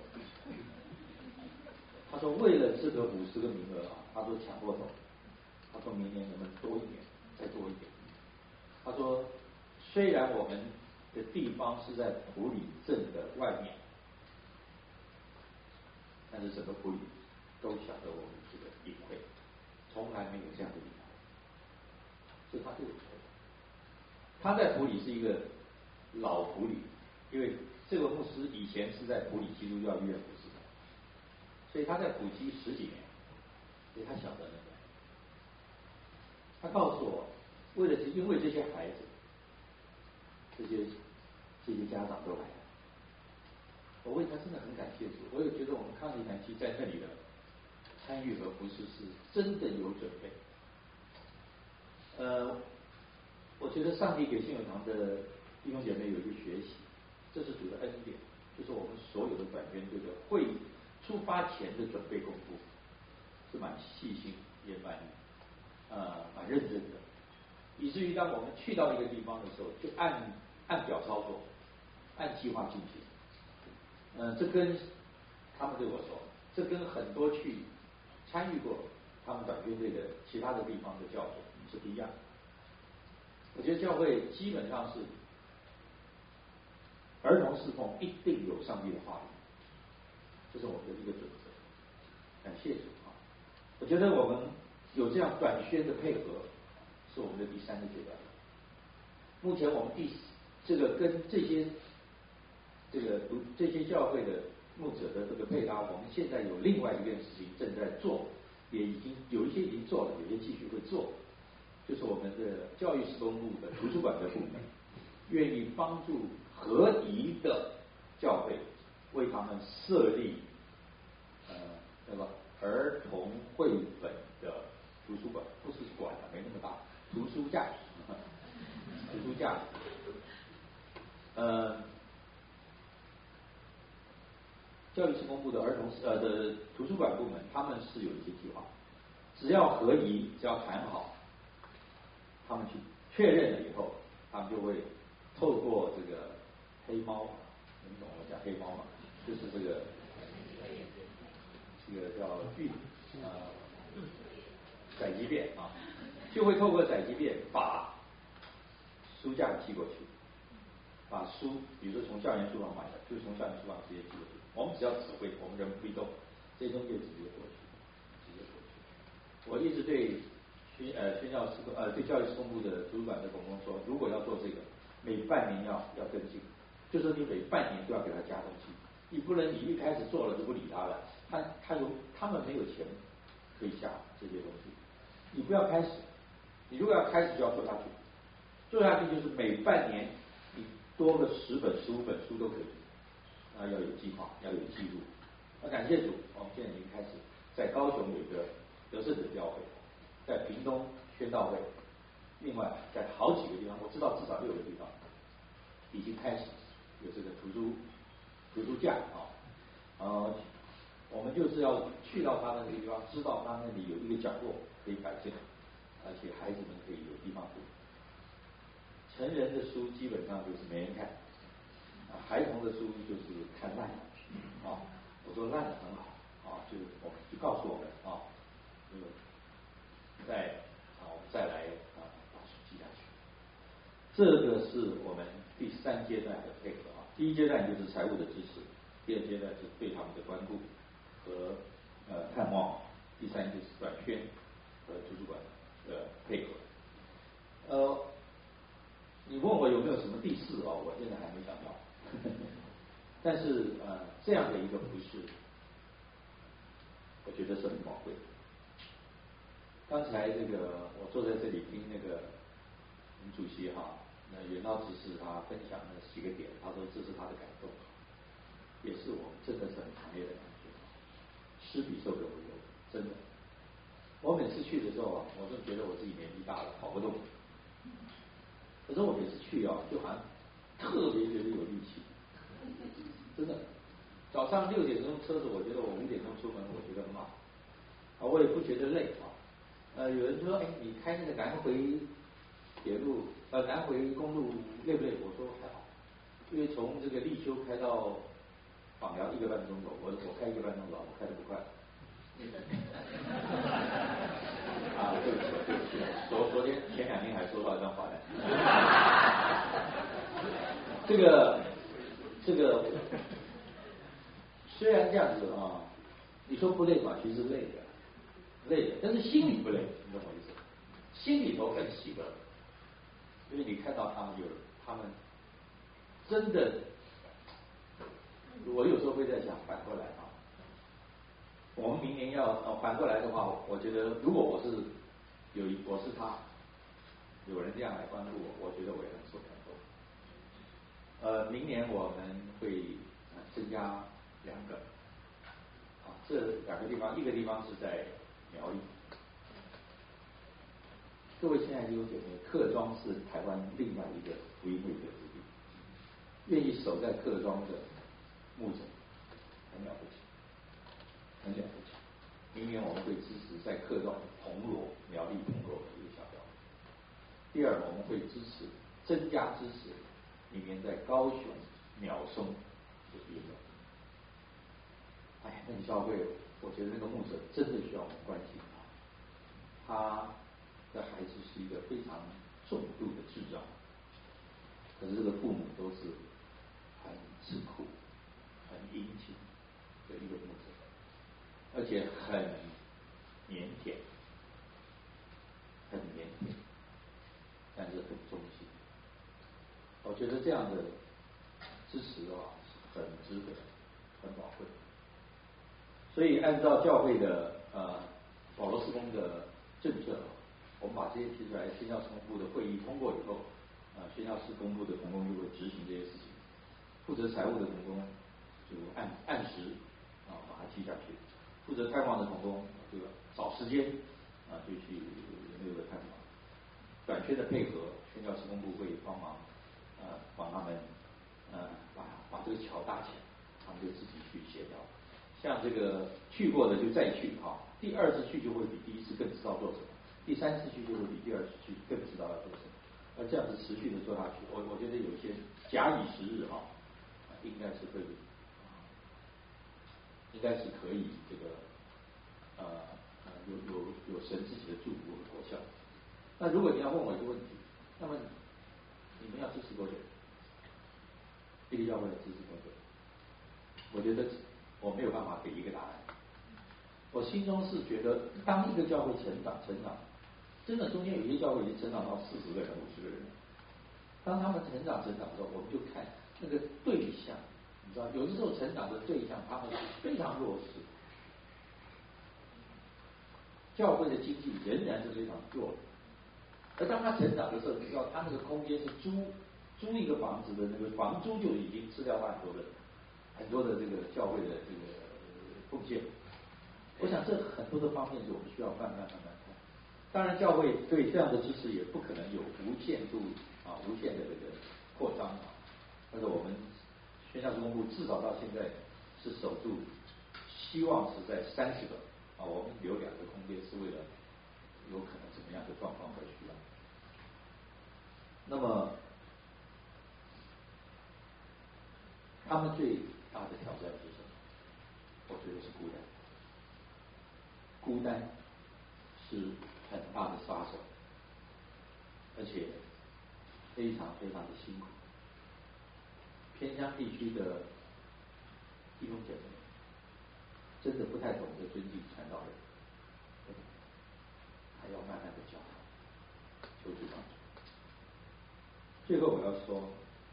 他说为了这个五十个名额啊，他说抢过头，他说明年能不能多一点，再多一点。他说虽然我们的地方是在埔里镇的外面，但是整个埔里都晓得我们这个隐晦，从来没有这样的地方，所以他对我说，他在埔里是一个老埔里，因为这个牧师以前是在埔里基督教医院服侍的，所以他在埔基十几年，所以他晓得那个。他告诉我，为了因为这些孩子，这些这些家长都来了，我为他真的很感谢主，我也觉得我们抗力团体在那里的参与和服侍是真的有准备。呃，我觉得上帝给信友堂的弟兄姐妹有一个学习，这是主的恩典，就是我们所有的短宣队的会出发前的准备功夫是蛮细心，也蛮呃蛮认真的，以至于当我们去到一个地方的时候，就按按表操作，按计划进行。呃，这跟他们对我说，这跟很多去参与过他们短宣队的其他的地方的教会是不一样的。我觉得教会基本上是儿童侍奉一定有上帝的话语，这是我们的一个准则。感谢主啊！我觉得我们有这样短宣的配合，是我们的第三个阶段。目前我们第这个跟这些这个这些教会的牧者的这个配搭，我们现在有另外一件事情正在做，也已经有一些已经做了，有些继续会做，就是我们的教育事工部的图书馆的部门，愿意帮助合宜的教会为他们设立呃那个儿童绘本的图书馆，不是馆啊，没那么大，图书架，图书架，呃。教育事工部的儿童呃的图书馆部门，他们是有一些计划，只要合宜，只要谈好，他们去确认了以后，他们就会透过这个黑猫，你们懂我讲黑猫吗？就是这个这个叫预呃载集便啊，就会透过载集便把书架寄过去，把书，比如说从校园书房买的，就从校园书房直接寄过去。我们只要指挥，我们人不必动，这些东西就直接过去，直接过去。我一直对宣呃宣教事工呃对教育事工部的图书馆的公公说，如果要做这个，每半年要要跟进，就说你每半年都要给他加东西，你不能你一开始做了就不理他了，他他有他们没有钱可以下这些东西，你不要开始，你如果要开始就要做下去，做下去就是每半年你多个十本十五本书都可以。啊，要有计划，要有记录。那感谢主，我们现在已经开始在高雄有一个得胜者教会，在屏东宣道会，另外在好几个地方，我知道至少六个地方已经开始有这个图书图书架啊，呃，我们就是要去到他那个地方，知道他那里有一个角落可以摆件，而且孩子们可以有地方读。成人的书基本上就是没人看。孩童的书就是看烂了啊，我说烂的很好啊，就我就告诉我们啊，就再啊我们再来啊把书记下去。这个是我们第三阶段的配合啊，第一阶段就是财务的支持，第二阶段是对他们的关顾和呃看望，第三就是短宣和图书馆的配合。呃，你问我有没有什么第四啊？我现在还没想到。但是呃，这样的一个服饰，我觉得是很宝贵的。刚才这个我坐在这里听那个我们主席哈，那袁老执事他分享了几个点，他说这是他的感动，也是我真的是很强烈的感觉。施比受更为有，真的。我每次去的时候啊，我就觉得我自己年纪大了，跑不动。可是我每次去啊，就好像特别觉得有力气。真的，早上六点钟车子，我觉得我五点钟出门，我觉得很好，啊，我也不觉得累啊。呃，有人说，哎，你开那个南回铁路，呃，南回公路累不累？我说还好，因为从这个立秋开到枋寮一个半钟头，我我开一个半钟头，我开得不快。啊，对不起，对不起，昨昨天前两天还收到一张罚单。这个。这个虽然这样子啊，你说不累吧，其实累的，累的，但是心里不累，你懂我意思？心里头很喜乐，因为你看到他们有他们真的，我有时候会在想反过来啊，我们明年要呃反过来的话，我觉得如果我是有一我是他，有人这样来关注我，我觉得我也很受感动。呃，明年我们会增加两个，啊， 这两个地方，一个地方是在苗栗。各位亲爱的弟兄姐妹，客庄是台湾另外一个福音会者之地，愿意守在客庄的牧者很了不起，很了不起。明年我们会支持在客庄铜锣苗栗铜锣的一个小教会。第二，我们会支持增加支持明年在高雄鸟松的一个教会。哎，那个教会，我觉得那个牧者真的需要我们关心他。他的孩子是一个非常重度的智障，可是这个父母都是很吃苦、很殷勤的一个牧者，而且很腼腆，很腼腆，但是很忠心。我觉得这样的支持的话是很值得、很宝贵。所以按照教会的呃保罗事工的政策，我们把这些提出来，宣教事工部的会议通过以后，啊、呃，宣教事工部的同工就会执行这些事情，负责财务的同工就按按时啊、呃、把它记下去，负责探访的同工就找时间啊、呃、就去那个探访，短缺的配合，宣教事工部会帮忙呃帮他们呃把把这个桥搭起来，他们就自己去协调。像这个去过的就再去哈、啊，第二次去就会比第一次更知道做什么。第三次去就会比第二次去更知道要做什么，而这样子持续的做下去，我我觉得有一些假以时日哈、啊，应该是会，应该是可以这个呃呃有有有神自己的祝福和果效。那如果你要问我一个问题，那么你们要支持多久？这个教会要支持多久？我觉得我没有办法给一个答案。我心中是觉得，当一个教会成长成长。真的，中间有些教会已经成长到四十个人、五十个人。当他们成长成长的时候，我们就看那个对象，你知道，有的时候成长的对象他们是非常弱势，教会的经济仍然是非常弱的。而当他成长的时候，你知道，他那个空间是租租一个房子的那个房租就已经吃掉很多的很多的这个教会的这个奉献。我想这很多的方面是我们需要慢慢慢慢看。当然，教会对这样的支持也不可能有无限度啊、无限的这个扩张啊。但是我们宣教事工部至少到现在是守住，希望是在三十个啊，我们留两个空间是为了有可能什么样的状况而需要。那么，他们最大的挑战是什么？我觉得是孤单。孤单是很大的杀手，而且非常非常的辛苦。偏乡地区的弟兄姐妹真的不太懂得尊敬传道人，还要慢慢的教他，求主帮助。最后我要说，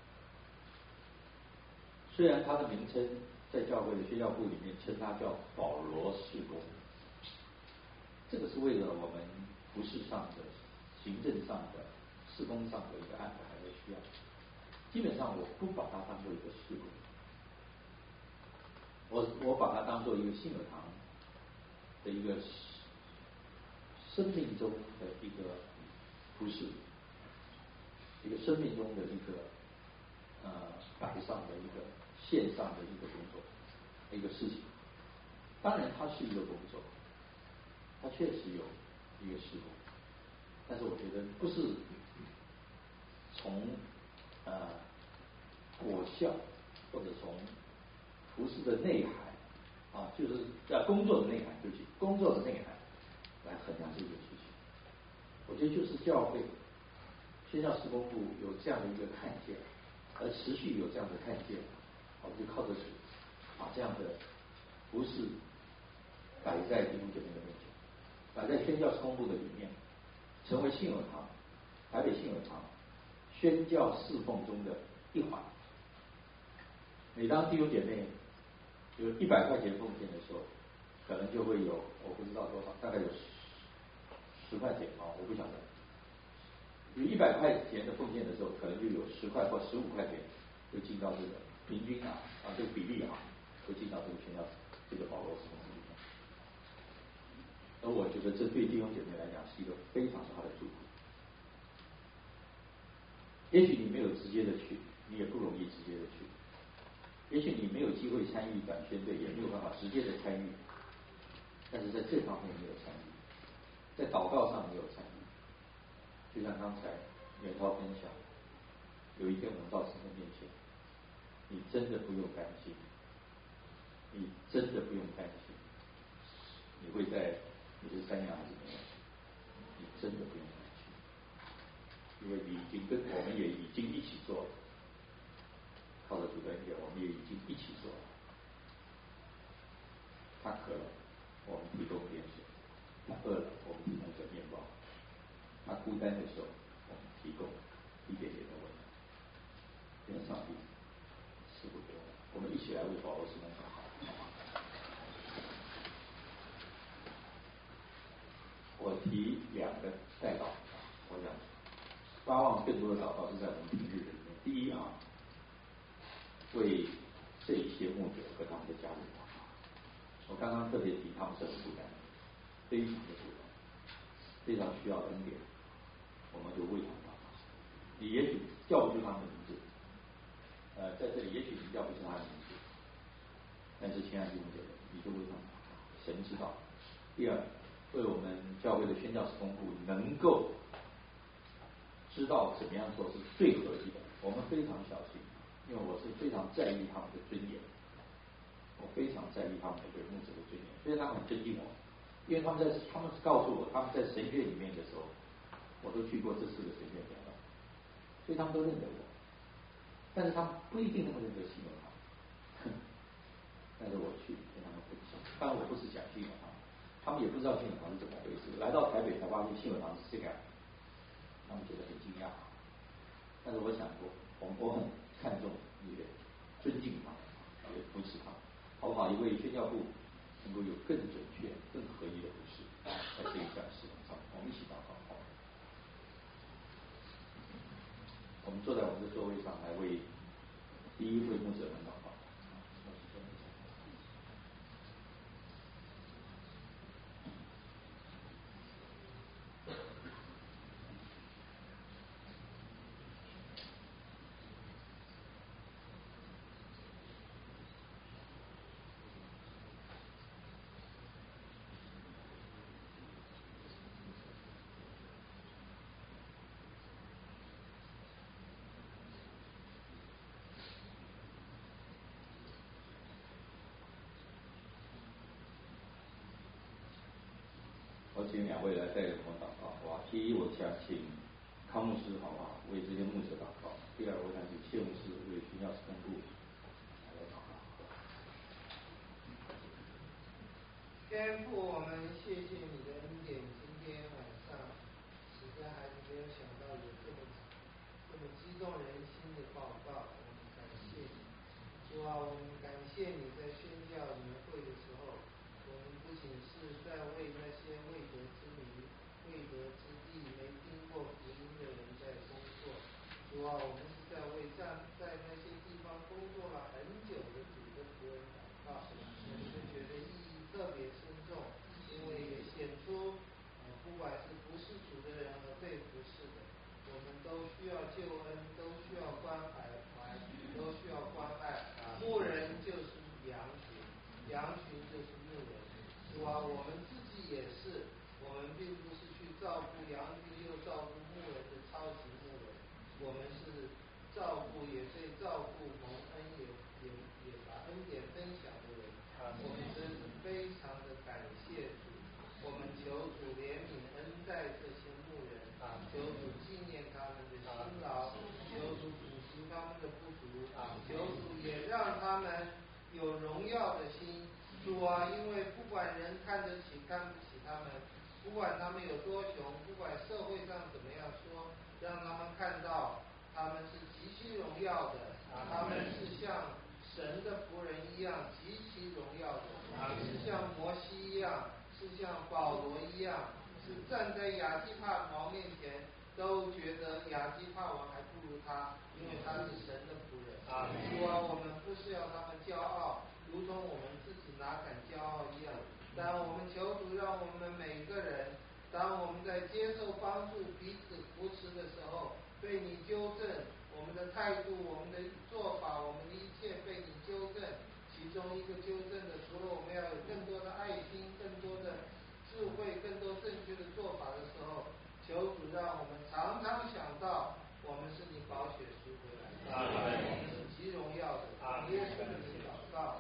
虽然他的名称在教会的宣教部里面称他叫保罗事工，这个是为了我们服事上的、行政上的、事工上的一个安排和需要。基本上我不把它当做一个事工，我我把它当做一个信友堂的一个生命中的一个服事，一个生命中的一个呃摆上的一个线上的一个工作，一个事情。当然它是一个工作，它确实有一个事工，但是我觉得不是从呃果效或者从服事的内涵啊，就是在工作的内涵，对不起，工作的内涵来衡量这件事情。我觉得就是教会宣教事工部有这样的一个看见，而持续有这样的看见，我们就靠着主把这样的服事摆在弟兄姐妹的面前，摆在宣教事工部的里面，成为信友堂台北信友堂宣教侍奉中的一环。每当弟兄姐妹有一百块钱奉献的时候，可能就会有我不知道多少，大概有十十块钱啊，我不晓得。有一百块钱的奉献的时候，可能就有十块或十五块钱会进到这个平均啊啊这个比例啊，会进到这个宣教这个保罗事工里面。 觉得这对弟兄姐妹来讲是一个非常大的祝福。也许你没有直接的去，你也不容易直接的去。也许你没有机会参与短宣队，也没有办法直接的参与。但是在这方面没有参与，在祷告上没有参与。就像刚才袁涛分享，有一天我们到神的面前，你真的不用担心，你真的不用担心，你会在你是三阳还是没有？你真的不用担心，因为你已经跟我们也已经一起做了，靠着主的恩典，我们也已经一起做了。他渴了，我们提供点水；他饿了，我们提供着面包；他孤单的时候，我们提供一点点的温暖。愿上帝赐福给我们。我们一起来为保罗师母祷告。我提两个代祷，我想发望更多的祷告是在我们平日里面。第一啊，为这一些牧者和他们的家人祷告。我刚刚特别提他们是很孤单，非常的孤单，非常需要恩典，我们就为他们祷告。你也许叫不出他们的名字，呃，在这里也许你叫不出他的名字，但是亲爱的弟兄姐妹，你就为他们祷告，神知道。第二，为我们教会的宣教士公布能够知道怎么样做是最合理的，我们非常小心，因为我是非常在意他们的尊严，我非常在意他们每个牧者的尊严，所以他们很尊敬我，因为他们在他们是告诉我，他们在神学里面的时候，我都去过这四个神学讲道，所以他们都认得我，但是他们不一定那么认得信友堂，但是我去跟他们分享，当然我不是讲信友堂，他们也不知道信友堂是怎么回事，来到台北才发现信友堂是这个样子，他们觉得很惊讶。但是我想过，我我很看重这个尊敬他们，也扶持他们，好不好？因为宣教部能够有更准确、更合一的服事，在这一项事上，我们一起祷告。我们坐在我们的座位上，来为第一位牧者们祷告。我请两位来带领我祷告，好吧？第一，我想请康牧师，好不好？为这些牧者祷告。第二，我想请谢牧师为宣教士公布来祷告。 天父，我们谢谢你的恩典，今天晚上实在还是没有想到有这么这么激动人心的报告，我们感谢你。主啊，我们感谢你在宣教年会的时候，我们不仅是在为那些未得之民、未得之地、没听过福音的人在工作，主啊，我们是在为站在那些地方工作了很久的主的仆人祷告，我们就觉得意义特别深重，因为也显出，呃，不管是服侍主的人和被服侍的，我们都需要救恩，都需要关怀，都需要关爱。牧人就是羊群，羊群就是牧人。主啊，我们自己也是，我们并不是去照顾羊群又照顾牧人的超级牧人，我们是照顾也被照顾蒙恩也也也把恩典分享的人。我们真是非常的感谢主，我们求主怜悯恩待这些牧人，求主纪念他们的辛劳，求主补足他们的不足，求主也让他们有荣耀的心。主啊，因为不管人看得起看不起他们，不管他们有多穷，不管社会上怎么样说，让他们看到他们是极其荣耀的，他们是像神的仆人一样极其荣耀的，是像摩西一样，是像保罗一样，是站在亚基帕王面前都觉得亚基帕王还不如他，因为他是神的仆人。主啊，我们不是要他们骄傲，如同我们自己哪敢骄傲一样，但我们求主让我们每个人当我们在接受帮助、彼此扶持的时候，被你纠正我们的态度、我们的做法、我们的一切被你纠正。其中一个纠正的，除了我们要有更多的爱心、更多的智慧、更多正确的做法的时候，求主让我们常常想到，我们是你宝血赎回来的，我们是极荣耀的，耶稣的名祷告。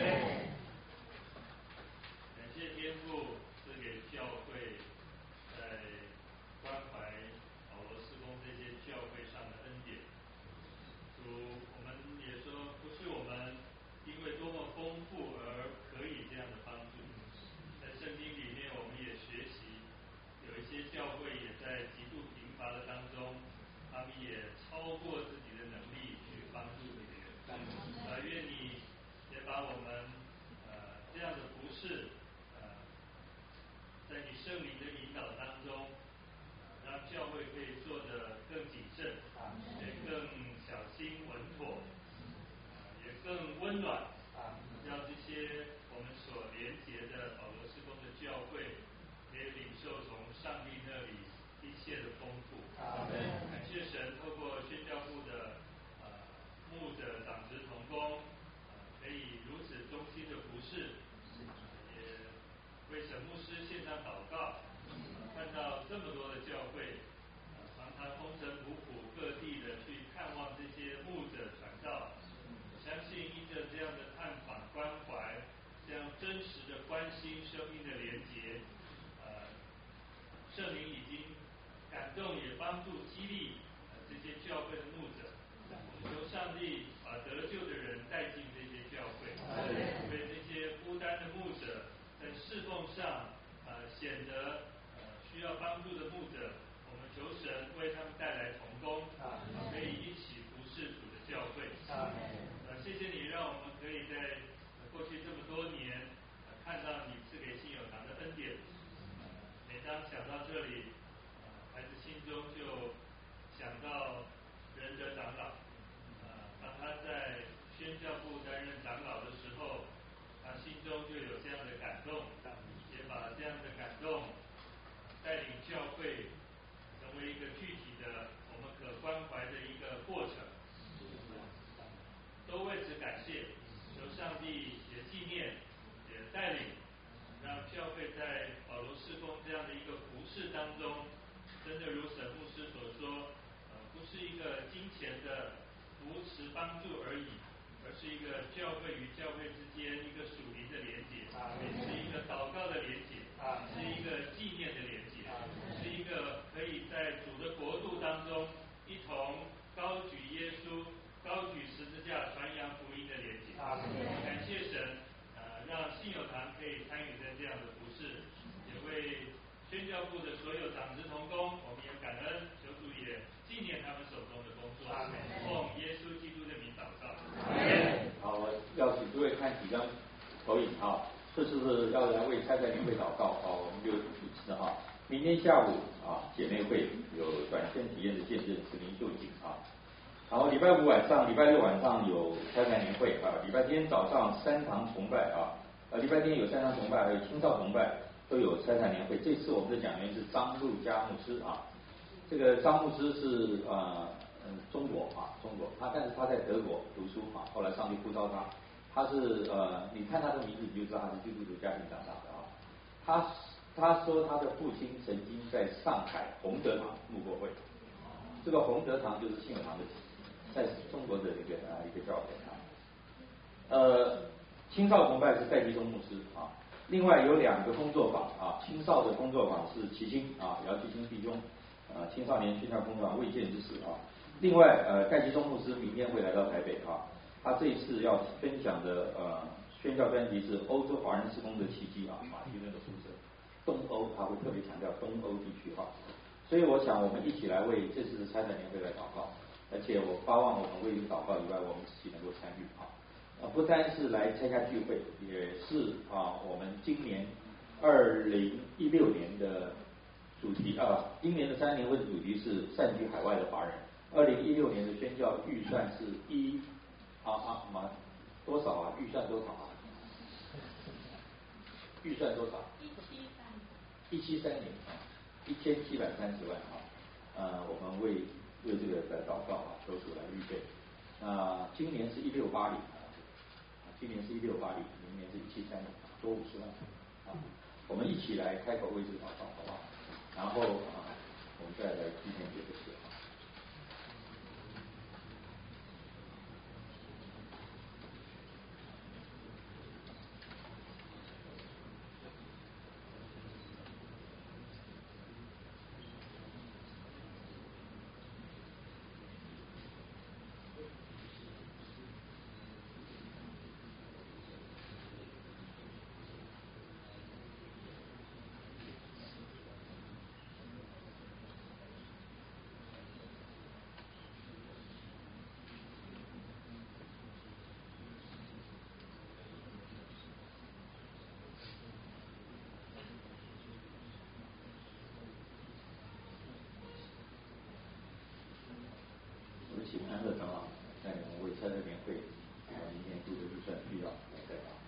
感谢天父赐给教会在关怀保罗事工这些教会上的恩典。主，我们也说，不是我们因为多么丰富而可以这样的帮助。在圣经里面，我们也学习，有一些教会也在极度贫乏的当中，他们也超过自己的能力去帮助别人。呃，愿你也把我们呃这样的服事，呃，在你圣灵的引导当中，让教会可以做得更谨慎，也更小心稳妥，也更温暖，让这些我们所连结的保罗事工的教会，可以领受从上帝那里一切的丰富。感谢神，透过宣教部的呃牧者、长职同工，呃，可以如此忠心的服事，也为沈牧师献上祷告。看到这么多的教会，呃，常常风尘仆仆各地的去看望这些牧者传道。我相信依着这样的探访关怀，这样真实的关心生命的连结，呃，圣灵已经感动，也帮助激励呃这些教会的牧者。我们求上帝把得救的人带进这些教会，为这些孤单的牧者在侍奉上呃显得呃需要帮助的牧者，我们求神为他们带来同工，可以一起服侍主的教会。呃，谢谢你让我们可以在过去这么多年呃看到你赐给信友堂的恩典。呃，每当想到这里，呃，孩子心中就想到仁德长老。呃，当他在宣教部担任长老的时候，他心中就有这样的感动，也把这样的感动带领教会成为一个具体的我们可关怀的一个过程。都为此感谢，求上帝也纪念，也带领，让教会在保罗事工这样的一个服事当中，真的如沈牧师所说，呃，不是一个金钱的扶持帮助而已，而是一个教会与教会之间一个属灵的连结，也是一个祷告的连结，是一个纪念的连结，是一个可以在主的国度当中一同高举耶稣、高举十字架、传扬福音的连结。感谢神，呃，让信友堂可以参与在这样的服事，也为宣教部的所有长职同工，我们也感恩，求主也纪念他们手中的工作。奉耶稣基督的名祷告。 好，我要请诸位看几张投影啊，这是要来为差派年会祷告啊，我们就主持哈。明天下午啊，姐妹会有短宣体验的见证，是林秀景啊。然后礼拜五晚上、礼拜六晚上有差派年会啊，礼拜天早上三堂崇拜啊，呃，礼拜天有三堂崇拜，还有青少崇拜都有差派年会。这次我们的讲员是张路嘉牧师啊，这个张牧师是呃嗯中国啊中国，他但是他在德国读书啊，后来上帝呼召他，他是呃你看他的名字你就知道他是基督徒家庭长大的啊。他他说他的父亲曾经在上海洪德堂牧过会，这个洪德堂就是信友堂的，在中国的一个啊一个教会啊。呃，青少崇拜是戴基宗牧师啊，另外有两个工作坊啊，青少的工作坊是齐青啊，姚齐青弟兄，呃，青少年宣教工作坊未见之事啊。另外呃，戴基宗牧师明天会来到台北啊，他这一次要分享的呃宣教专辑是欧洲华人事工的契机啊，马其顿的宿舍，东欧他会特别强调东欧地区啊。所以我想我们一起来为这次的差派年会来祷告，而且我巴望我们为祷告以外，我们自己能够参与啊。啊，不单是来参加聚会，也是啊，我们今年二零一六年的主题啊，今年的三年会的主题是散居海外的华人。二零一六年的宣教预算是一啊啊什么多少啊？预算多少啊？预算多少？一七三。一七三零啊。 一千七百三十万啊，呃，我们为为这个来祷告啊，求主来预备。那今年是一六八零啊，今年是一六八零，明年是一七三零，多五十万啊。我们一起来开口为这个祷告，好不好？然后啊，我们再来纪念这个事啊。请安乐长老带领我们为参加年会啊明年度的预算需要来代祷。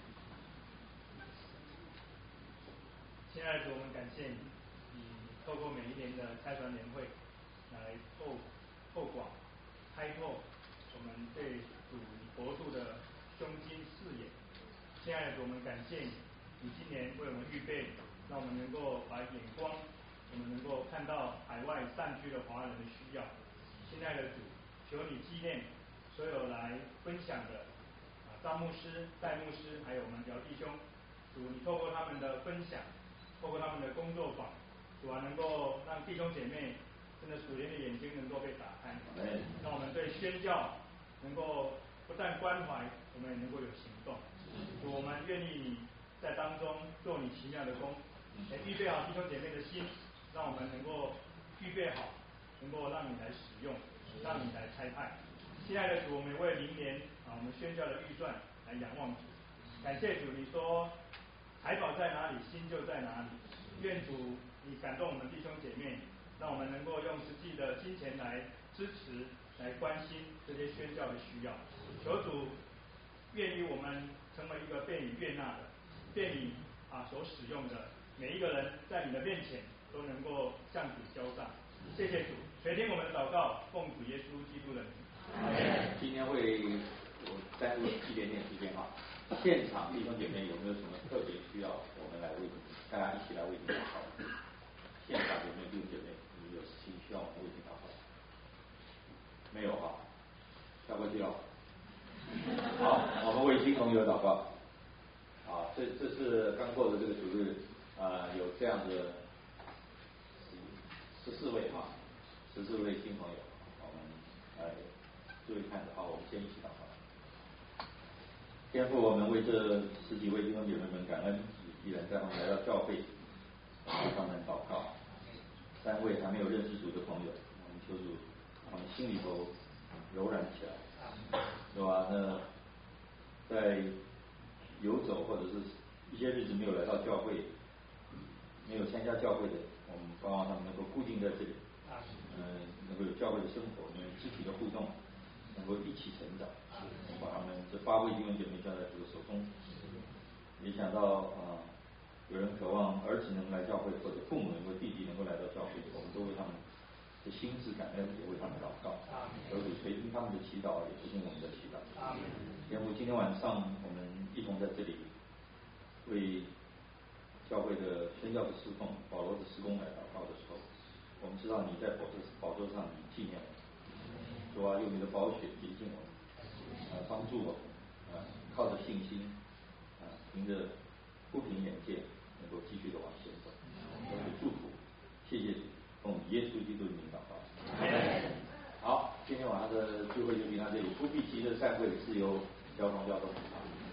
亲爱的主，我们感谢你，你透过每一年的开团年会来透透广开拓我们对主你国度的胸襟视野。亲爱的主，我们感谢你，你今年为我们预备，让我们能够把眼光，我们能够看到海外散居的华人的需要。亲爱的主，求你纪念所有来分享的啊张牧师、戴牧师，还有我们姚弟兄，主你透过他们的分享，透过他们的工作坊，主啊能够让弟兄姐妹真的属灵的眼睛能够被打开，让我们对宣教能够不但关怀，我们也能够有行动。主，我们愿意你在当中做你奇妙的工，也预备好弟兄姐妹的心，让我们能够预备好，能够让你来使用，让你来差派。亲爱的主，我们为明年啊我们宣教的预算来仰望主，感谢主，你说财宝在哪里，心就在哪里。愿主你感动我们弟兄姐妹，让我们能够用实际的金钱来支持、来关心这些宣教的需要。求主愿意我们成为一个被你悦纳的、被你啊所使用的每一个人，在你的面前都能够向主交账。谢谢主，垂听我们的祷告，奉主耶稣基督的名。 今天会我耽误一点点时间啊。现场弟兄姐妹有没有什么特别需要我们来为大家一起来为你祷告？现场有没有弟兄姐妹你有事情需要我们为你祷告？没有啊，下过去了。好，我们为新朋友祷告。啊，这这是刚过的这个主日啊、呃，有这样的十四位啊，十四位新朋友，我们来注意看着。好，我们先一起祷告。天父，我们为这十几位弟兄姐妹们感恩，既然带他们来到教会，为他们祷告。三位还没有认识主的朋友，我们求主他们心里头柔软起来，是吧？那在游走或者是一些日子没有来到教会，没有参加教会的，我们希望他们能够固定在这里，嗯、呃，能够有教会的生活，能有肢体的互动，能够一起成长。把他们这八位弟兄姐妹交在主的手中。没想到啊、呃，有人渴望儿子能来教会，或者父母能够弟弟能够来到教会，我们都为他们的心志感恩，也为他们祷告。求主垂听他们的祈祷，也垂听我们的祈祷。天父，今天晚上我们一同在这里为教会的宣教的侍奉、保罗的事工来祷告的时候，我们知道你在宝座宝座上你纪念我们，主啊，用你的宝血洁净我们。啊，帮助我们啊，靠着信心啊，凭着不凭眼见，能够继续的往前走，都是祝福。谢谢主，奉耶稣基督的名祷告。好，今天晚上的聚会就到这里。不必急着散会，是由交通交通。